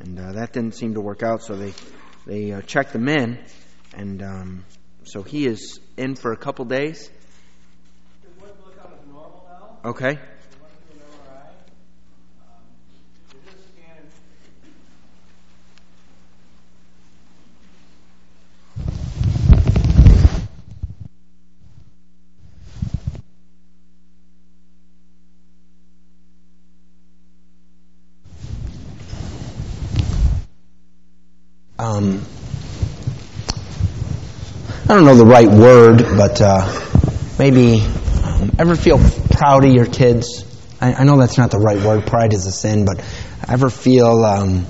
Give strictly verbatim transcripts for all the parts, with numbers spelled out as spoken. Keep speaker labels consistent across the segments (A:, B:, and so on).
A: And uh, that didn't seem to work out, so they, they uh, checked him in. And um, so he is in for a couple days. Okay.
B: Um, I don't know the right word, but uh, maybe um, ever feel proud of your kids? I, I know that's not the right word. Pride is a sin, but ever feel um,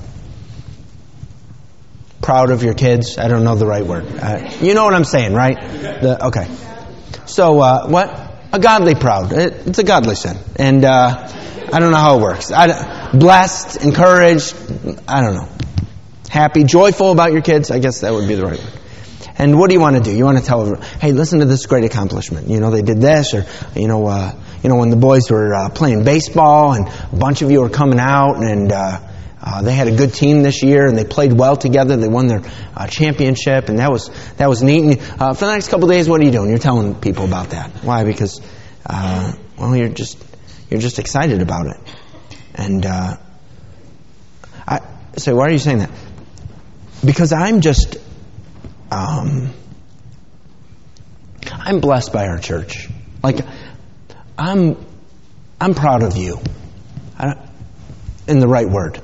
B: proud of your kids? I don't know the right word. Uh, you know what I'm saying, right? The, okay. So uh, what? A godly proud. It, it's a godly sin, and uh, I don't know how it works. I, blessed, encouraged. I don't know. Happy, joyful about your kids. I guess that would be the right word. And what do you want to do? You want to tell everyone, hey, listen to this great accomplishment. You know, they did this, or you know, uh, you know, when the boys were uh, playing baseball, and a bunch of you were coming out, and uh, uh, they had a good team this year, and they played well together. They won their uh, championship, and that was that was neat. And, uh, for the next couple of days, what are you doing? You're telling people about that. Why? Because, uh, well, you're just you're just excited about it. And uh, I say, why are you saying that? Because I'm just, um, I'm blessed by our church. Like, I'm, I'm proud of you. I, in the right word.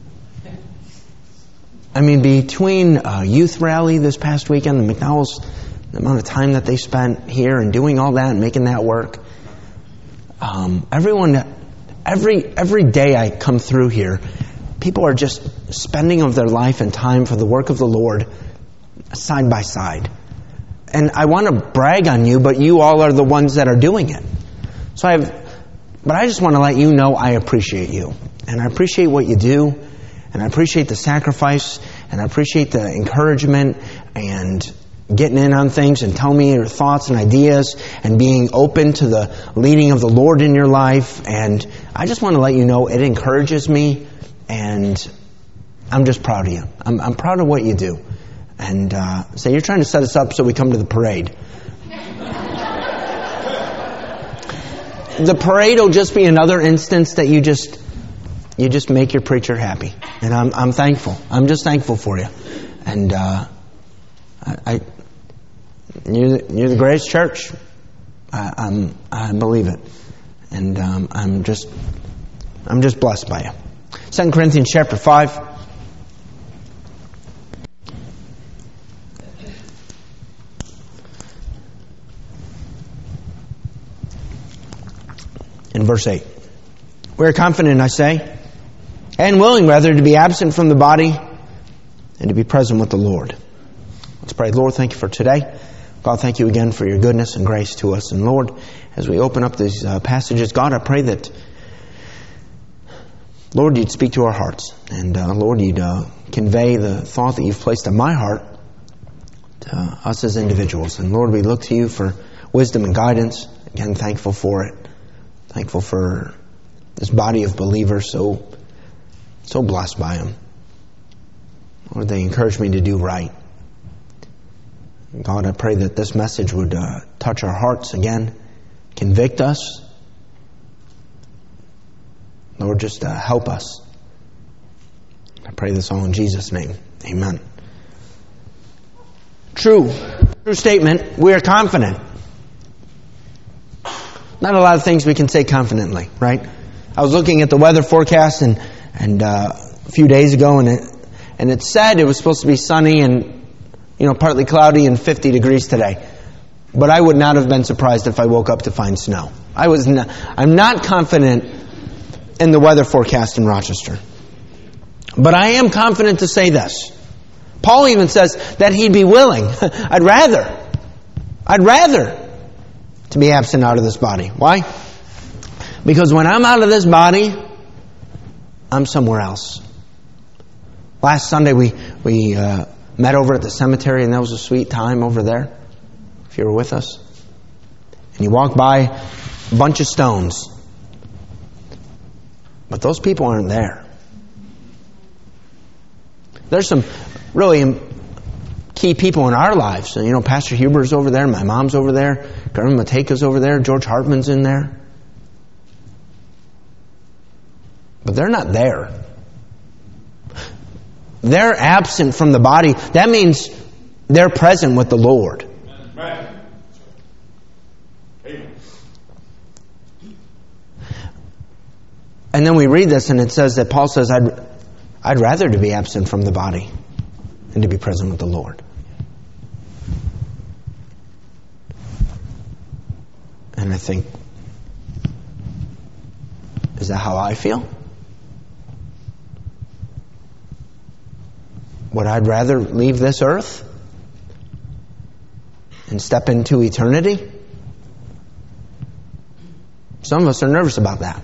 B: I mean, between uh, youth rally this past weekend, the McDowells, the amount of time that they spent here and doing all that and making that work. Um, everyone, every every day I come through here, people are just spending of their life and time for the work of the Lord side by side. And I want to brag on you, but you all are the ones that are doing it. So I have, but I just want to let you know I appreciate you. And I appreciate what you do. And I appreciate the sacrifice. And I appreciate the encouragement and getting in on things and telling me your thoughts and ideas and being open to the leading of the Lord in your life. And I just want to let you know it encourages me. And I'm just proud of you. I'm, I'm proud of what you do. And uh, so you're trying to set us up so we come to the parade. The parade will just be another instance that you just you just make your preacher happy. And I'm I'm thankful. I'm just thankful for you. And uh, I, I you're the, you're the greatest church. I, I'm I believe it. And um, I'm just I'm just blessed by you. Second Corinthians chapter five. In verse eight. We are confident, I say, and willing rather to be absent from the body and to be present with the Lord. Let's pray. Lord, thank you for today. God, thank you again for your goodness and grace to us. And Lord, as we open up these uh, passages, God, I pray that Lord, you'd speak to our hearts. And uh, Lord, you'd uh, convey the thought that you've placed in my heart to us as individuals. And Lord, we look to you for wisdom and guidance. Again, thankful for it. Thankful for this body of believers, so so blessed by them. Lord, they encourage me to do right. God, I pray that this message would uh, touch our hearts again, convict us. Lord, just uh, help us. I pray this all in Jesus' name. Amen. True. True statement. We are confident. Not a lot of things we can say confidently, right? I was looking at the weather forecast and and uh, a few days ago, and it and it said it was supposed to be sunny and you know partly cloudy and fifty degrees today. But I would not have been surprised if I woke up to find snow. I was not, I'm not confident in the weather forecast in Rochester. But I am confident to say this. Paul even says that he'd be willing. I'd rather. I'd rather to be absent out of this body. Why? Because when I'm out of this body, I'm somewhere else. Last Sunday we we uh, met over at the cemetery, and that was a sweet time over there. If you were with us, and you walk by a bunch of stones, but those people aren't there. There's some really key people in our lives. You know, Pastor Huber's over there, my mom's over there, Governor Mateka's over there, George Hartman's in there. But they're not there. They're absent from the body. That means they're present with the Lord.
C: Right.
B: And then we read this and it says that Paul says, I'd, I'd rather to be absent from the body than to be present with the Lord. And I think, is that how I feel? Would I rather leave this earth and step into eternity? Some of us are nervous about that.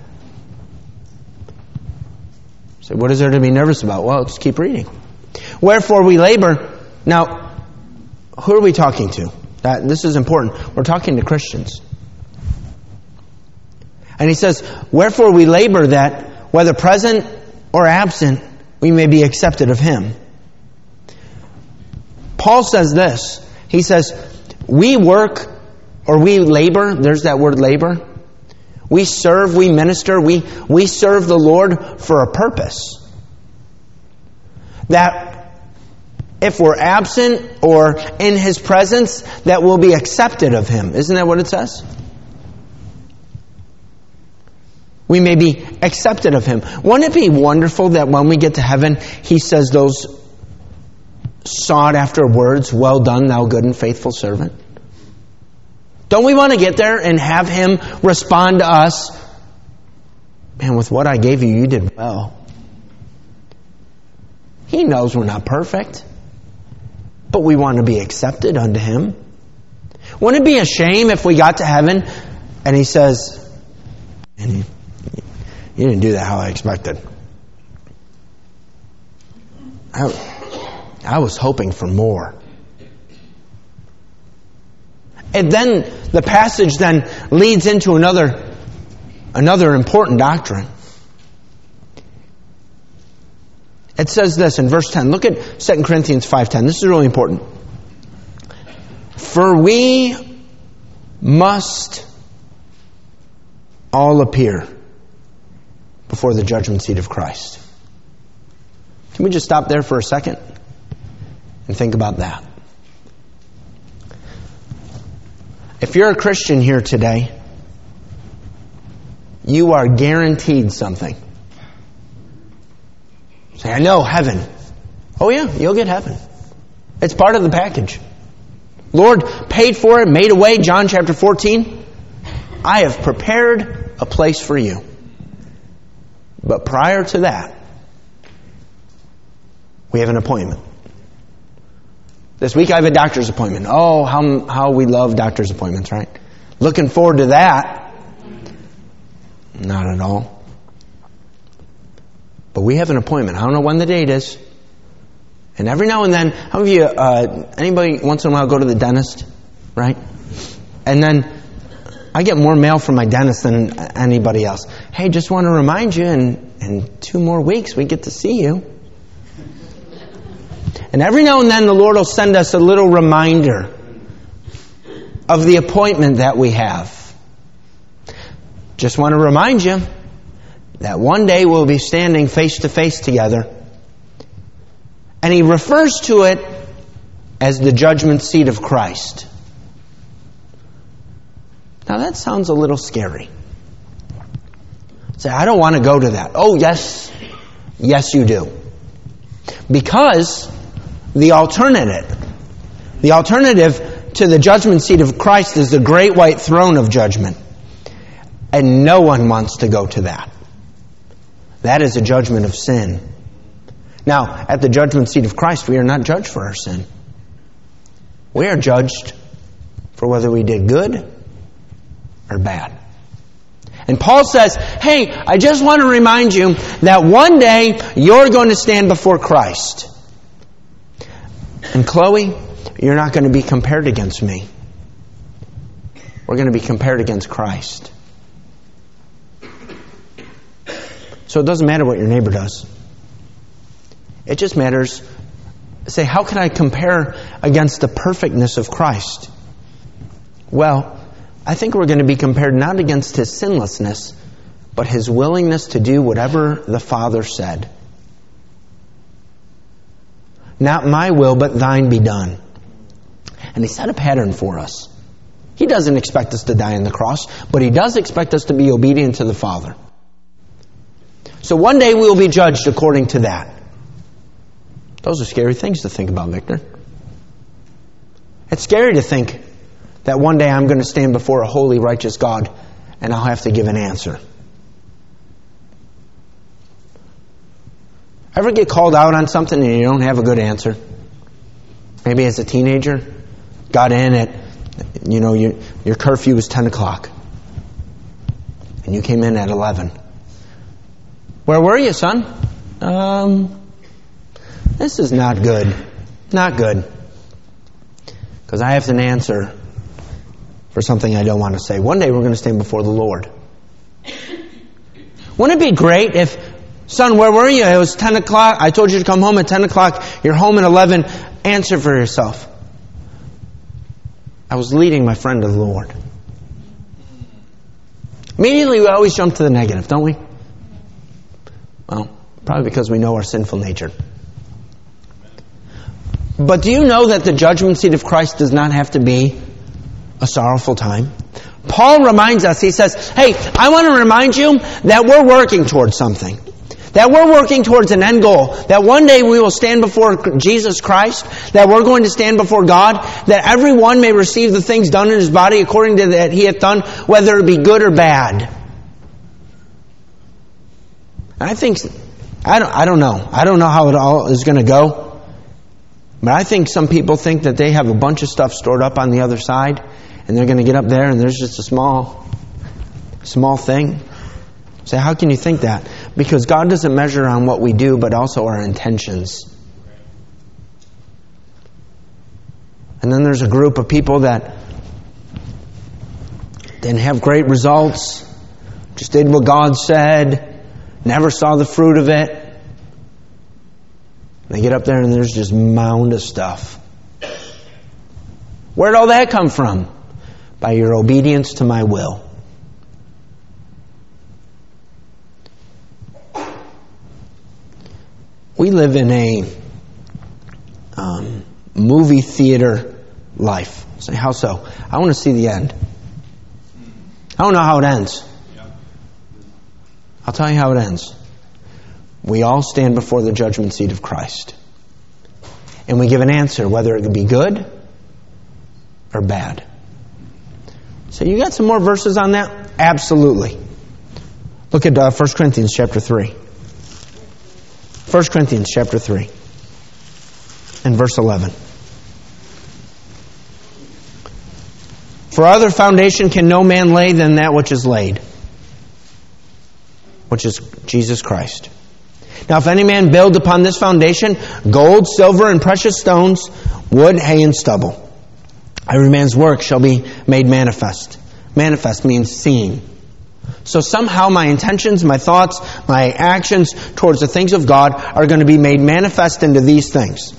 B: So what is there to be nervous about? Well, just keep reading. Wherefore we labor. Now, who are we talking to? That, this is important. We're talking to Christians. And he says, wherefore we labor that, whether present or absent, we may be accepted of Him. Paul says this. He says, we work or we labor. There's that word labor. We serve, we minister, we, we serve the Lord for a purpose. That if we're absent or in His presence, that we'll be accepted of Him. Isn't that what it says? We may be accepted of Him. Wouldn't it be wonderful that when we get to heaven, He says those sought after words, well done, thou good and faithful servant? Don't we want to get there and have Him respond to us, man, with what I gave you, you did well. He knows we're not perfect, but we want to be accepted unto Him. Wouldn't it be a shame if we got to heaven and He says, and you, you didn't do that how I expected. I, I was hoping for more. And then the passage then leads into another, another important doctrine. It says this in verse ten. Look at Second Corinthians five ten. This is really important. For we must all appear before the judgment seat of Christ. Can we just stop there for a second and think about that? If you're a Christian here today, you are guaranteed something. Say, I know, heaven. Oh yeah, you'll get heaven. It's part of the package. Lord paid for it, made a way, John chapter fourteen. I have prepared a place for you. But prior to that, we have an appointment. This week I have a doctor's appointment. Oh, how how we love doctor's appointments, right? Looking forward to that. Not at all. But we have an appointment. I don't know when the date is. And every now and then, how many of you, uh, anybody once in a while go to the dentist, right? And then I get more mail from my dentist than anybody else. Hey, just want to remind you, in, in two more weeks we get to see you. And every now and then the Lord will send us a little reminder of the appointment that we have. Just want to remind you that one day we'll be standing face to face together. And He refers to it as the judgment seat of Christ. Now that sounds a little scary. Say, I don't want to go to that. Oh, yes. Yes, you do. Because the alternative, the alternative to the judgment seat of Christ is the great white throne of judgment. And no one wants to go to that. That is a judgment of sin. Now, at the judgment seat of Christ, we are not judged for our sin. We are judged for whether we did good or bad. And Paul says, hey, I just want to remind you that one day you're going to stand before Christ. And Chloe, you're not going to be compared against me. We're going to be compared against Christ. So it doesn't matter what your neighbor does. It just matters, say, how can I compare against the perfectness of Christ? Well, I think we're going to be compared not against His sinlessness, but His willingness to do whatever the Father said. Not my will, but thine be done. And He set a pattern for us. He doesn't expect us to die on the cross, but He does expect us to be obedient to the Father. So one day we will be judged according to that. Those are scary things to think about, Victor. It's scary to think that one day I'm going to stand before a holy, righteous God and I'll have to give an answer. Ever get called out on something and you don't have a good answer? Maybe as a teenager, got in at, you know, your, your curfew was ten o'clock. And you came in at eleven. Where were you, son? Um, this is not good. Not good. Because I have an answer for something I don't want to say. One day we're going to stand before the Lord. Wouldn't it be great if, son, where were you? It was ten o'clock. I told you to come home at ten o'clock. You're home at eleven. Answer for yourself. I was leading my friend to the Lord. Immediately we always jump to the negative, don't we? Well, probably because we know our sinful nature. But do you know that the judgment seat of Christ does not have to be a sorrowful time? Paul reminds us, he says, hey, I want to remind you that we're working towards something. That we're working towards an end goal. That one day we will stand before Jesus Christ. That we're going to stand before God. That everyone may receive the things done in his body according to that he hath done, whether it be good or bad. And I think, I don't, I don't know. I don't know how it all is going to go. But I think some people think that they have a bunch of stuff stored up on the other side. And they're going to get up there and there's just a small, small thing. Say, how can you think that? Because God doesn't measure on what we do, but also our intentions. And then there's a group of people that didn't have great results, just did what God said, never saw the fruit of it. They get up there and there's just a mound of stuff. Where'd all that come from? By your obedience to my will. We live in a um, movie theater life. Say, how so? I want to see the end. I don't know how it ends. I'll tell you how it ends. We all stand before the judgment seat of Christ. And we give an answer, whether it can be good or bad. So you got some more verses on that? Absolutely. Look at uh, First Corinthians chapter three. First Corinthians chapter three and verse eleven. For other foundation can no man lay than that which is laid, which is Jesus Christ. Now if any man build upon this foundation gold, silver, and precious stones, wood, hay, and stubble, every man's work shall be made manifest. Manifest means seen. So somehow my intentions, my thoughts, my actions towards the things of God are going to be made manifest into these things.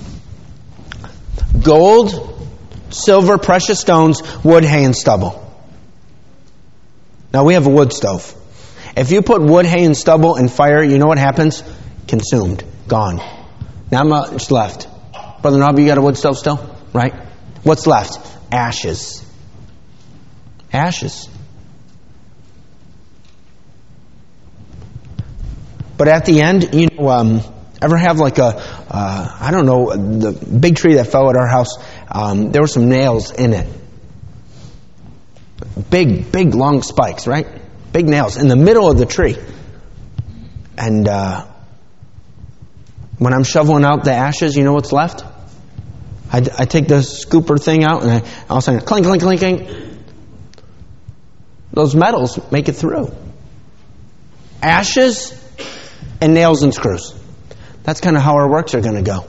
B: Gold, silver, precious stones, wood, hay, and stubble. Now we have a wood stove. If you put wood, hay, and stubble in fire, you know what happens? Consumed. Gone. Not much left. Brother Nob, you got a wood stove still? Right? What's left? Ashes. Ashes. But at the end, you know, um, ever have like a, uh, I don't know, the big tree that fell at our house, um, there were some nails in it. Big, big, long spikes, right? Big nails in the middle of the tree. And uh, when I'm shoveling out the ashes, you know what's left? I, I take the scooper thing out and I, all of a sudden, clink, clink, clink, clink. Those metals make it through. Ashes and nails and screws. That's kind of how our works are going to go.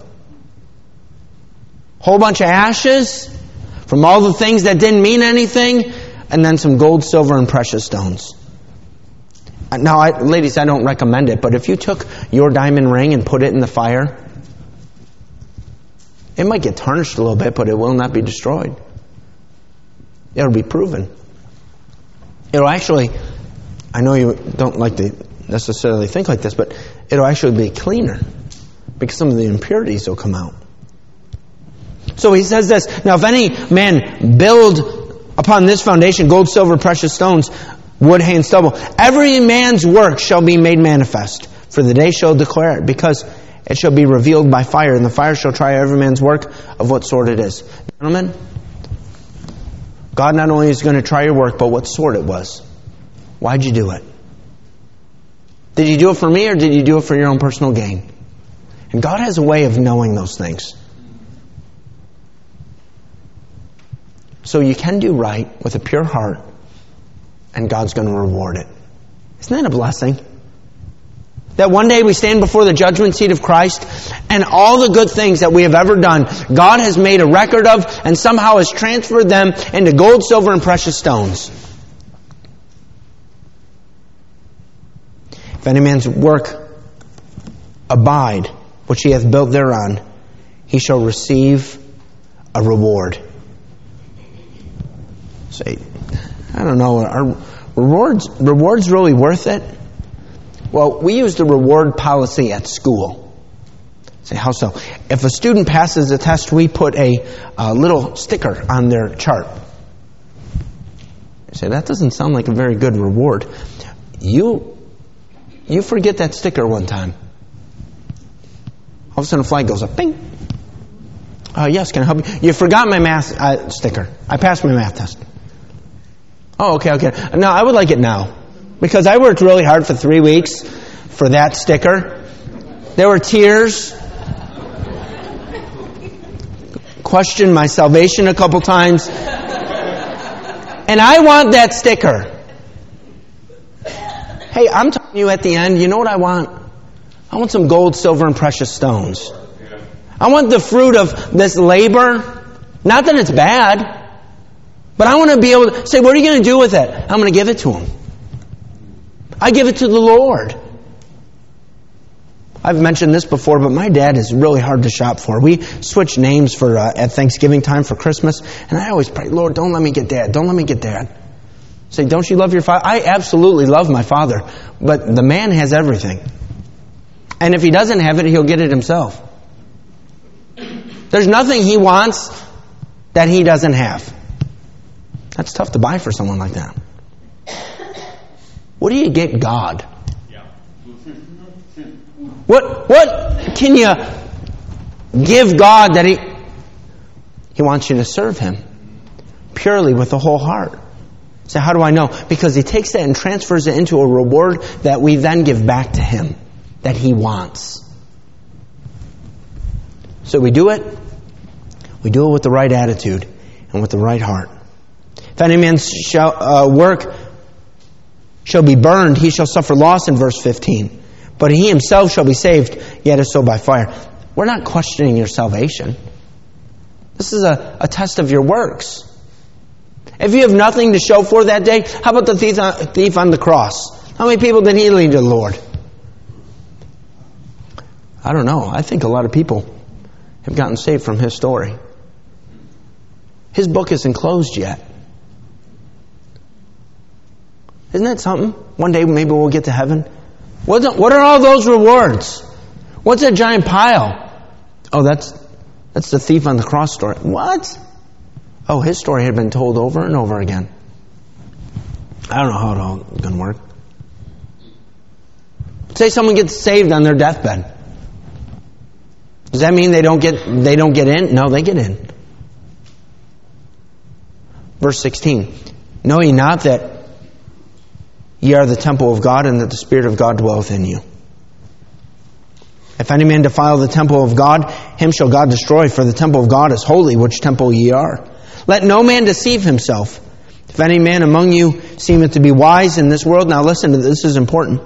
B: Whole bunch of ashes from all the things that didn't mean anything, and then some gold, silver, and precious stones. Now, I, ladies, I don't recommend it, but if you took your diamond ring and put it in the fire, It might get tarnished a little bit, but it will not be destroyed. It'll be proven. It'll actually, I know you don't like to necessarily think like this, but it'll actually be cleaner because some of the impurities will come out. So he says this, now if any man build upon this foundation gold, silver, precious stones, wood, hay, and stubble, every man's work shall be made manifest, for the day shall declare it, because it shall be revealed by fire, and the fire shall try every man's work of what sort it is. Gentlemen, God not only is going to try your work, but what sort it was. Why'd you do it? Did you do it for me, or did you do it for your own personal gain? And God has a way of knowing those things. So you can do right with a pure heart, and God's going to reward it. Isn't that a blessing? That one day we stand before the judgment seat of Christ, and all the good things that we have ever done, God has made a record of, and somehow has transferred them into gold, silver, and precious stones. If any man's work abide, which he hath built thereon, he shall receive a reward. Say, I don't know, are rewards rewards really worth it? Well, we use the reward policy at school. Say, how so? If a student passes a test, we put a, a little sticker on their chart. You say, that doesn't sound like a very good reward. You, you forget that sticker one time. All of a sudden a flag goes up. Bing! Uh, yes, can I help you? You forgot my math uh, sticker. I passed my math test. Oh, okay, okay. No, I would like it now. Because I worked really hard for three weeks for that sticker. There were tears. Questioned my salvation a couple times. And I want that sticker. Hey, I'm telling you at the end, you know what I want? I want some gold, silver, and precious stones. I want the fruit of this labor. Not that it's bad. But I want to be able to say, what are you going to do with it? I'm going to give it to Him. I give it to the Lord. I've mentioned this before, but my dad is really hard to shop for. We switch names for uh, at Thanksgiving time for Christmas, and I always pray, Lord, don't let me get Dad. Don't let me get Dad. Say, don't you love your father? I absolutely love my father, but the man has everything. And if he doesn't have it, he'll get it himself. There's nothing he wants that he doesn't have. That's tough to buy for someone like that. What do you get God? What what can you give God that He He wants you to serve Him purely with the whole heart? So how do I know? Because He takes that and transfers it into a reward that we then give back to Him, that He wants. So we do it. We do it with the right attitude and with the right heart. If any man's shall, uh, work shall be burned, he shall suffer loss in verse fifteen. But he himself shall be saved, yet as so by fire. We're not questioning your salvation. This is a, a test of your works. If you have nothing to show for that day, how about the thief on, thief on the cross? How many people did he lead to the Lord? I don't know. I think a lot of people have gotten saved from his story. His book isn't closed yet. Isn't that something? One day maybe we'll get to heaven. What are all those rewards? What's that giant pile? Oh, that's that's the thief on the cross story. What? Oh, his story had been told over and over again. I don't know how it all going to work. Say someone gets saved on their deathbed. Does that mean they don't get they don't get in? No, they get in. Verse sixteen. Know ye not that ye are the temple of God, and that the Spirit of God dwelleth in you? If any man defile the temple of God, him shall God destroy, for the temple of God is holy, which temple ye are. Let no man deceive himself. If any man among you seemeth to be wise in this world, now listen to this, this is important.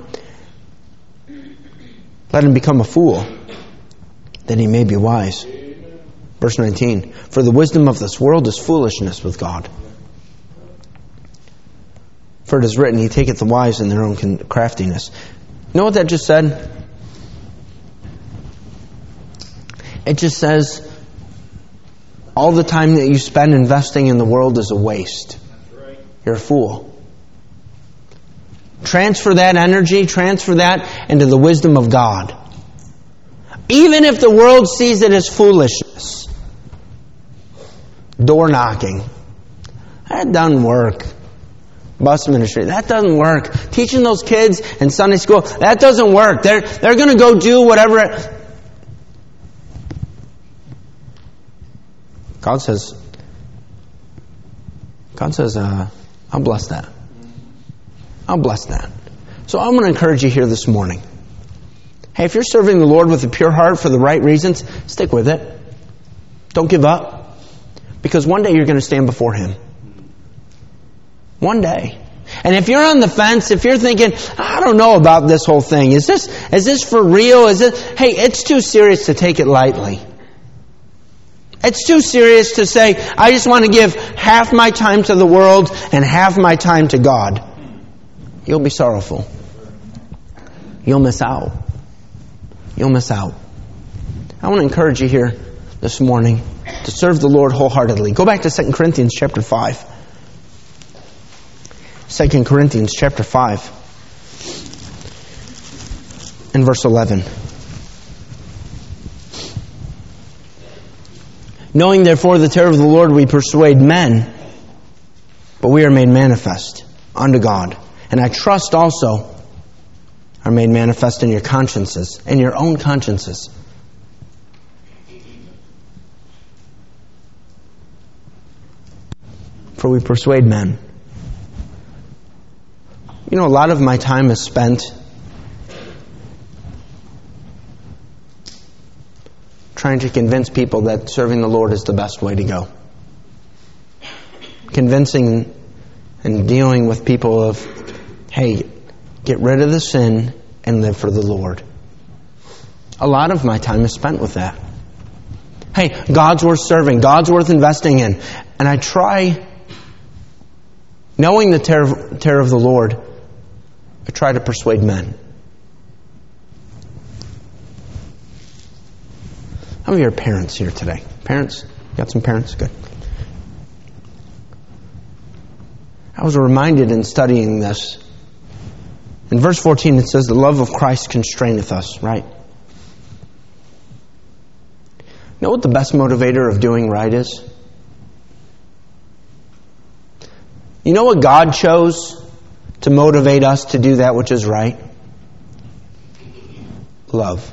B: Let him become a fool, that he may be wise. Verse nineteen. For the wisdom of this world is foolishness with God. For it is written, He taketh the wise in their own craftiness. You know what that just said? It just says, all the time that you spend investing in the world is a waste. You're a fool. Transfer that energy, transfer that into the wisdom of God. Even if the world sees it as foolishness. Door knocking. That doesn't work. Bus ministry, that doesn't work. Teaching those kids in Sunday school, that doesn't work. They're, they're going to go do whatever it... God says, God says, uh, I'll bless that. I'll bless that. So I'm going to encourage you here this morning. Hey, if you're serving the Lord with a pure heart for the right reasons, stick with it. Don't give up. Because one day you're going to stand before Him. One day. And if you're on the fence, if you're thinking, I don't know about this whole thing. Is this, is this for real? Is it? Hey, it's too serious to take it lightly. It's too serious to say, I just want to give half my time to the world and half my time to God. You'll be sorrowful. You'll miss out. You'll miss out. I want to encourage you here this morning to serve the Lord wholeheartedly. Go back to Second Corinthians chapter five. Second Corinthians chapter five and verse eleven. Knowing therefore the terror of the Lord, we persuade men, but we are made manifest unto God. And I trust also are made manifest in your consciences, in your own consciences. For we persuade men. You know, a lot of my time is spent trying to convince people that serving the Lord is the best way to go. Convincing and dealing with people of, hey, get rid of the sin and live for the Lord. A lot of my time is spent with that. Hey, God's worth serving. God's worth investing in. And I try, knowing the terror, terror of the Lord, I try to persuade men. How many of you are parents here today? Parents? Got some parents? Good. I was reminded in studying this. In verse fourteen it says, the love of Christ constraineth us, right? You know what the best motivator of doing right is? You know what God chose to motivate us to do that which is right? Love.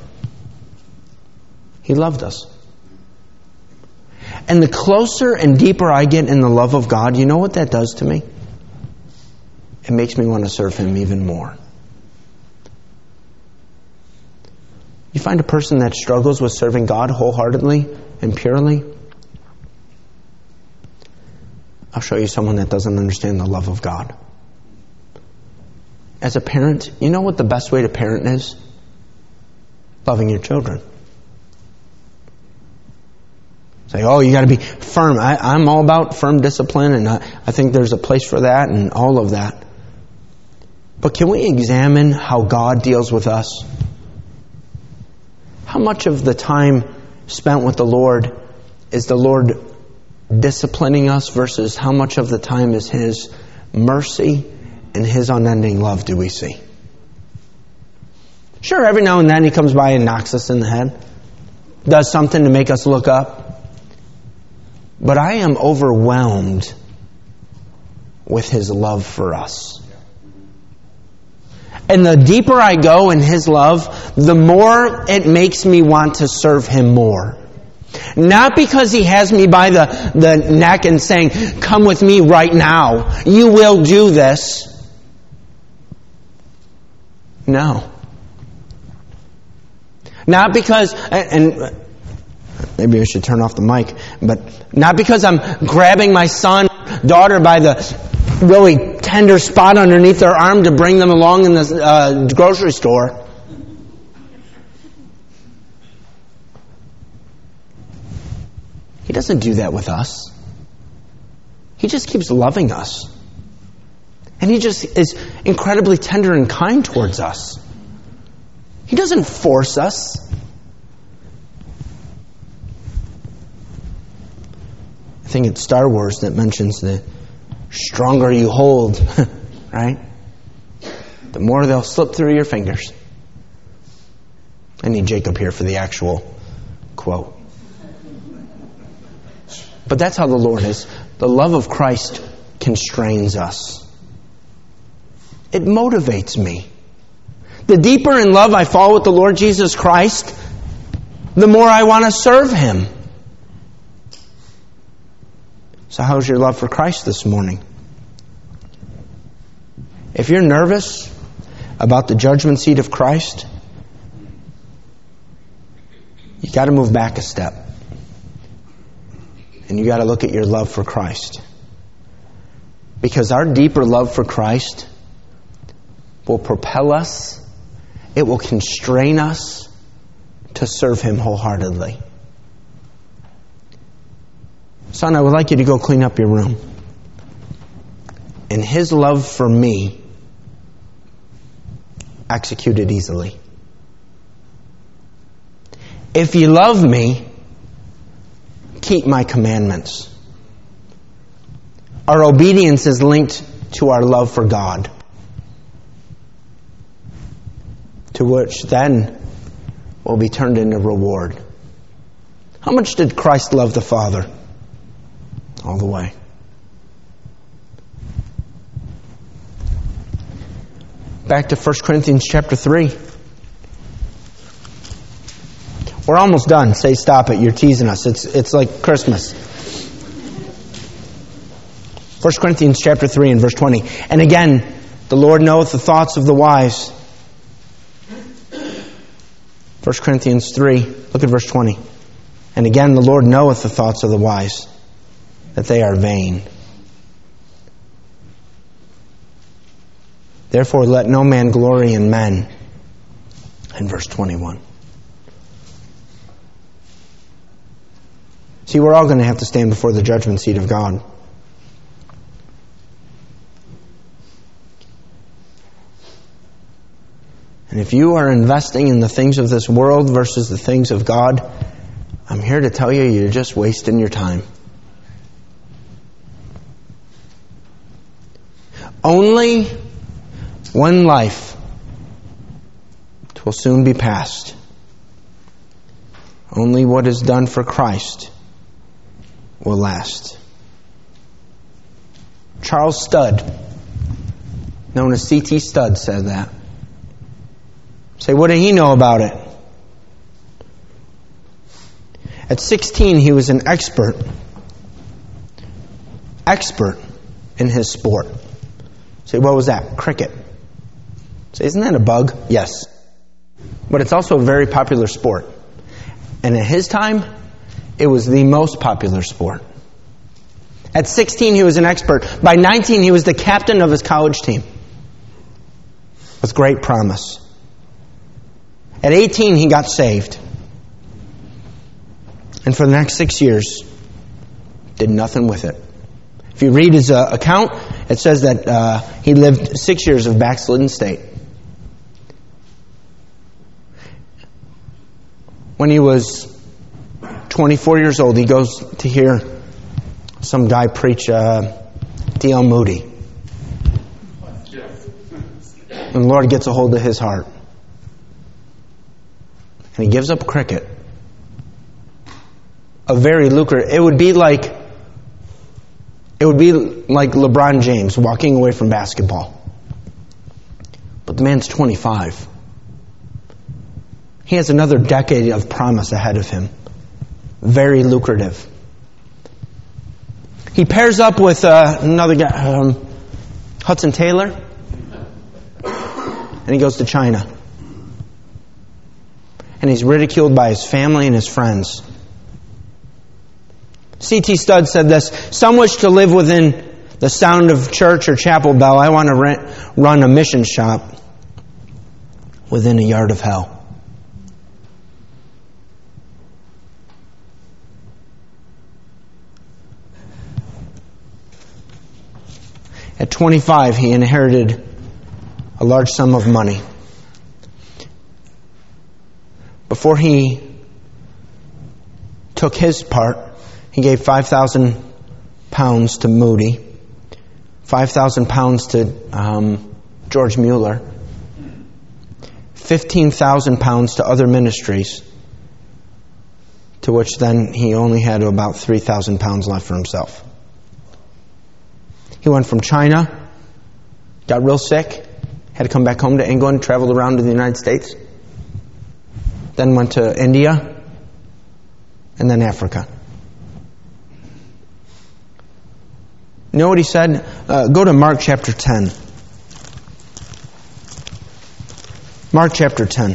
B: He loved us. And the closer and deeper I get in the love of God, you know what that does to me? It makes me want to serve Him even more. You find a person that struggles with serving God wholeheartedly and purely, I'll show you someone that doesn't understand the love of God. As a parent, you know what the best way to parent is? Loving your children. Say, oh, you got to be firm. I, I'm all about firm discipline, and I, I think there's a place for that and all of that. But can we examine how God deals with us? How much of the time spent with the Lord is the Lord disciplining us versus how much of the time is His mercy and His unending love do we see? Sure, every now and then He comes by and knocks us in the head. Does something to make us look up. But I am overwhelmed with His love for us. And the deeper I go in His love, the more it makes me want to serve Him more. Not because He has me by the, the neck and saying, come with me right now. You will do this. No. Not because, and maybe I should turn off the mic, but not because I'm grabbing my son, daughter by the really tender spot underneath their arm to bring them along in the uh, grocery store. He doesn't do that with us. He just keeps loving us. And He just is incredibly tender and kind towards us. He doesn't force us. think it's Star Wars that mentions the stronger you hold, right? The more they'll slip through your fingers. I need Jacob here for the actual quote. But that's how the Lord is. The love of Christ constrains us. It motivates me. The deeper in love I fall with the Lord Jesus Christ, the more I want to serve Him. So how's your love for Christ this morning? If you're nervous about the judgment seat of Christ, you got to move back a step. And you got to look at your love for Christ. Because our deeper love for Christ will propel us, it will constrain us to serve Him wholeheartedly. Son, I would like you to go clean up your room. And His love for me executed easily. If you love me, keep my commandments. Our obedience is linked to our love for God, to which then will be turned into reward. How much did Christ love the Father? All the way. Back to First Corinthians chapter three. We're almost done. Say stop it. You're teasing us. It's it's like Christmas. First Corinthians chapter three and verse twenty. And again, the Lord knoweth the thoughts of the wise. First Corinthians three, look at verse twenty. And again, the Lord knoweth the thoughts of the wise, that they are vain. Therefore, let no man glory in men. In verse twenty-one. See, we're all going to have to stand before the judgment seat of God. And if you are investing in the things of this world versus the things of God, I'm here to tell you, you're just wasting your time. Only one life will soon be past. Only what is done for Christ will last. Charles Studd, known as C T Studd, said that. Say, what did he know about it? At sixteen, he was an expert. Expert in his sport. Say, what was that? Cricket. Say, isn't that a bug? Yes. But it's also a very popular sport. And at his time, it was the most popular sport. At sixteen, he was an expert. By nineteen, he was the captain of his college team. With great promise. At eighteen, he got saved. And for the next six years, did nothing with it. If you read his uh, account, it says that uh, he lived six years of backslidden state. When he was twenty-four years old, he goes to hear some guy preach uh, D L Moody. And the Lord gets a hold of his heart. And he gives up cricket. A very lucrative. It would be like it would be like LeBron James walking away from basketball. But the man's twenty-five. He has another decade of promise ahead of him. Very lucrative. He pairs up with uh, another guy, um, Hudson Taylor, and he goes to China. And he's ridiculed by his family and his friends. C T Studd said this, some wish to live within the sound of church or chapel bell. I want to rent, run a mission shop within a yard of hell. At twenty-five, he inherited a large sum of money. Before he took his part, he gave five thousand pounds to Moody, five thousand pounds to um, George Mueller, fifteen thousand pounds to other ministries, to which then he only had about three thousand pounds left for himself. He went from China, got real sick, had to come back home to England, traveled around to the United States, then went to India, and then Africa. You know what he said? Uh, go to Mark chapter ten. Mark chapter ten.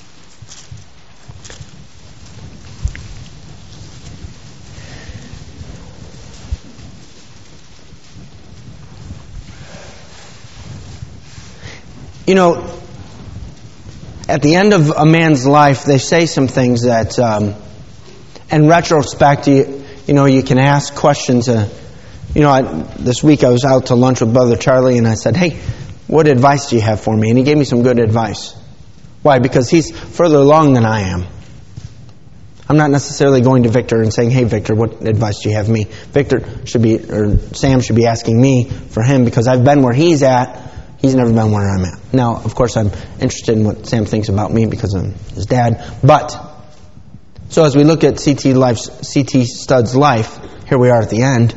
B: You know, at the end of a man's life, they say some things that, um, in retrospect, you, you know, you can ask questions. Uh, you know, I, this week I was out to lunch with Brother Charlie, and I said, "Hey, what advice do you have for me?" And he gave me some good advice. Why? Because he's further along than I am. I'm not necessarily going to Victor and saying, "Hey, Victor, what advice do you have for me?" Victor should be, or Sam should be asking me for him, because I've been where he's at. He's never been where I'm at. Now, of course, I'm interested in what Sam thinks about me because I'm his dad. But, so as we look at C T Life's, C T Studd's life, here we are at the end.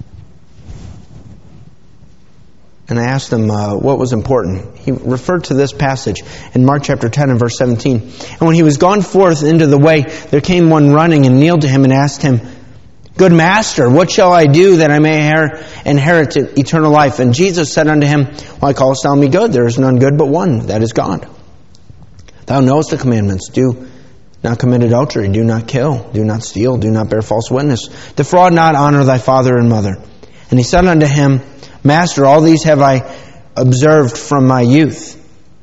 B: And I asked him uh, what was important. He referred to this passage in Mark chapter ten and verse seventeen. And when he was gone forth into the way, there came one running and kneeled to him and asked him, "Good master, what shall I do that I may inherit eternal life?" And Jesus said unto him, "Why callest thou me good? There is none good but one, that is God. Thou knowest the commandments. Do not commit adultery, do not kill, do not steal, do not bear false witness, defraud not, honor thy father and mother." And he said unto him, "Master, all these have I observed from my youth."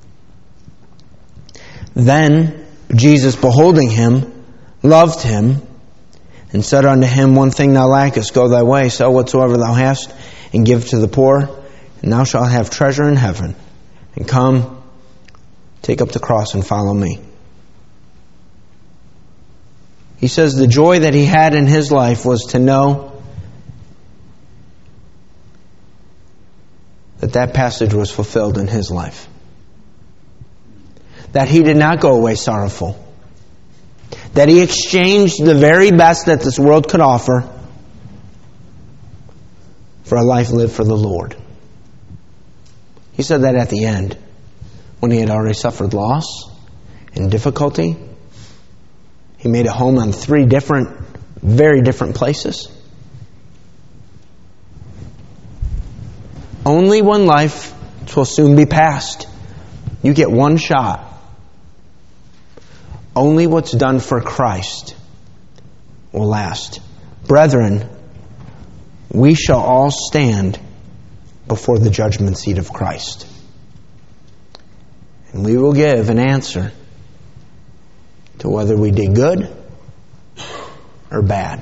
B: Then Jesus, beholding him, loved him, and said unto him, "One thing thou lackest, go thy way, sell whatsoever thou hast, and give to the poor, and thou shalt have treasure in heaven. And come, take up the cross and follow me." He says the joy that he had in his life was to know that that passage was fulfilled in his life. That he did not go away sorrowful. That he exchanged the very best that this world could offer for a life lived for the Lord. He said that at the end, when he had already suffered loss and difficulty. He made a home on three different, very different places. Only one life will soon be past. You get one shot. Only what's done for Christ will last. Brethren, we shall all stand before the judgment seat of Christ. And we will give an answer to whether we did good or bad.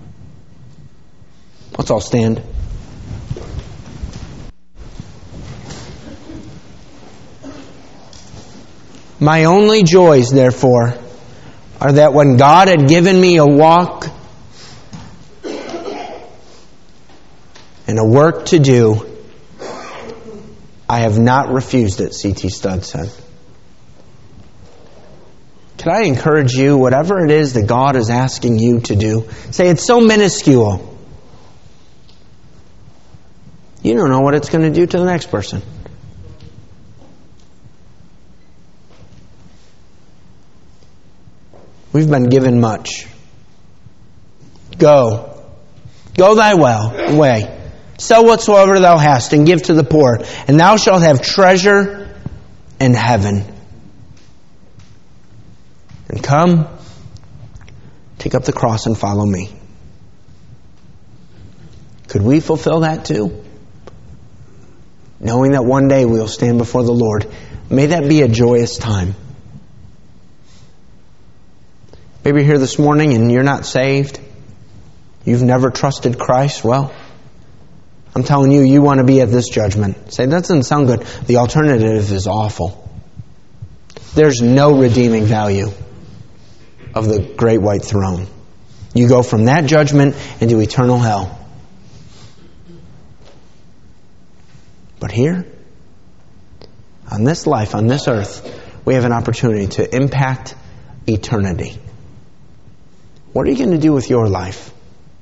B: Let's all stand. My only joys, therefore, are that when God had given me a walk and a work to do, I have not refused it, C T Studd said. Can I encourage you, whatever it is that God is asking you to do, say it's so minuscule. You don't know what it's going to do to the next person. We've been given much. Go. Go thy well, way. Sell whatsoever thou hast, and give to the poor, and thou shalt have treasure in heaven. And come, take up the cross and follow me. Could we fulfill that too? Knowing that one day we will stand before the Lord. May that be a joyous time. Maybe you're here this morning and you're not saved. You've never trusted Christ. Well, I'm telling you, you want to be at this judgment. Say, that doesn't sound good. The alternative is awful. There's no redeeming value of the great white throne. You go from that judgment into eternal hell. But here, on this life, on this earth, we have an opportunity to impact eternity. What are you going to do with your life?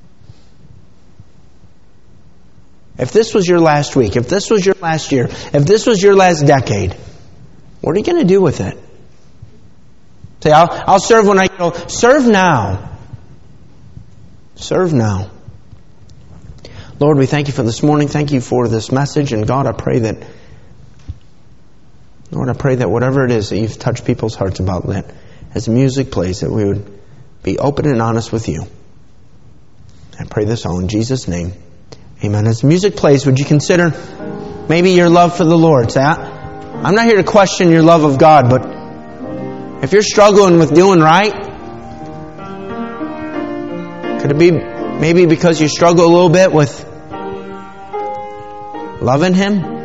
B: If this was your last week, if this was your last year, if this was your last decade, what are you going to do with it? Say, I'll, I'll serve when I get old. Serve now. Serve now. Lord, we thank you for this morning. Thank you for this message. And God, I pray that, Lord, I pray that whatever it is that you've touched people's hearts about, that as the music plays, that we would be open and honest with you. I pray this all in Jesus' name. Amen. As the music plays, would you consider maybe your love for the Lord? Say, I'm not here to question your love of God, but if you're struggling with doing right, could it be maybe because you struggle a little bit with loving Him?